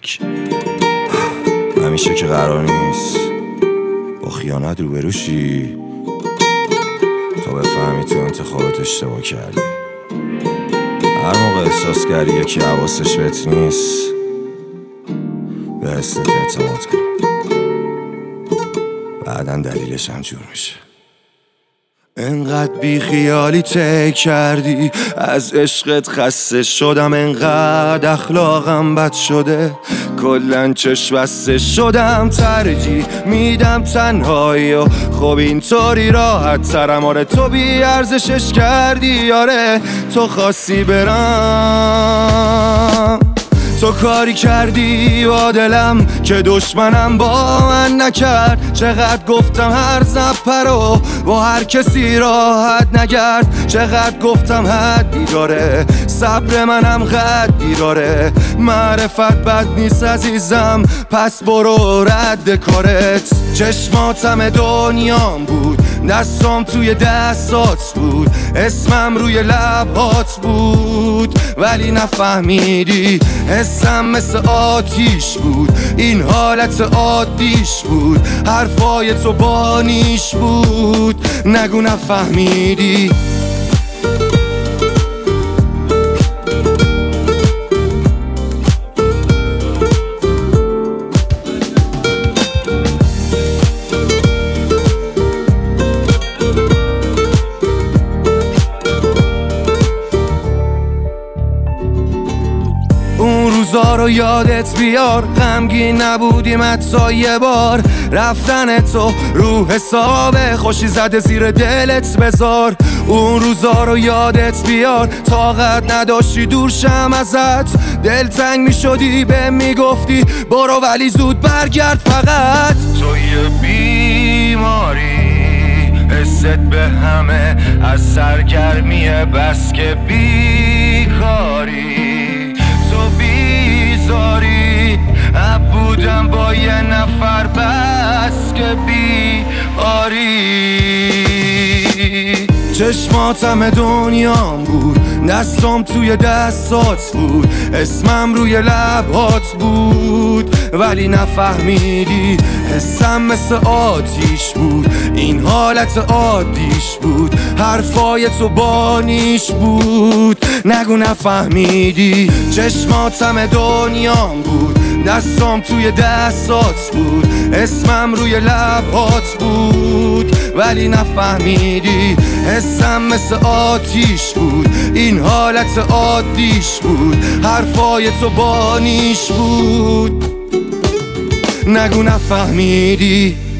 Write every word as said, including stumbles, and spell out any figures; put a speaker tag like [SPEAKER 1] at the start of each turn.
[SPEAKER 1] یک. همیشه که قرار نیست با خیانت روبروشی تا بفهمی تو انتخابت اشتباه کردی. هر موقع احساس کردی یکی حواسش بهت نیست به حست اعتماد کن، بعداً دلیلش هم جور میشه. انقدر بی خیالی ته کردی، از عشقت خسته شدم، انقدر اخلاقم بد شده، کلن چشم بسته شدم، ترجیح میدم تنهایی و خب اینطوری راحت ترم. آره تو بی ارزشش کردی، آره تو خواستی برم، تو کاری کردی با دلم که دشمنم با من نکرد. چقدر گفتم هر زپر رو با هر کسی راحت نگرد، چقدر گفتم حدی داره، صبر منم قدی داره، معرفت بد نیست عزیزم پس برو رد کارت. چشماتم دنیام بود، دستام توی دستات بود، اسمم روی لبات بود ولی نفهمیدی، حسم مثل آتیش بود، این حالت عادیش بود، حرفای تو بانیش بود، نگو نفهمیدی. اون روزا رو یادت بیار، غمگین نبودیم حتی یه بار، رفتن تو رو حساب خوشی زده زیر دلت بذار. اون روزا رو یادت بیار، طاقت نداشتی دور شم ازت، دلتنگ می شدی به میگفتی برو ولی زود برگرد فقط.
[SPEAKER 2] تو یه بیماری حست به همه از سرگرمیه، بس که بیکاری تو بیزاری، اب بودم با یه نفر بس که بیاری.
[SPEAKER 1] چشماتم دنیام بود، دستام توی دستات بود، اسمم روی لبات بود ولی نفهمیدی، حسم مثل آتیش بود، این حالت عادیش بود، حرفای تو بانیش بود، نگو نفهمیدی. چشماتم دنیام بود، دستام توی دستات بود، اسمم روی لبات بود ولی نفهمیدی، حسم مثل آتیش بود، این حالت عادیش بود، حرفای تو بانیش بود، نگو نفهمیدی.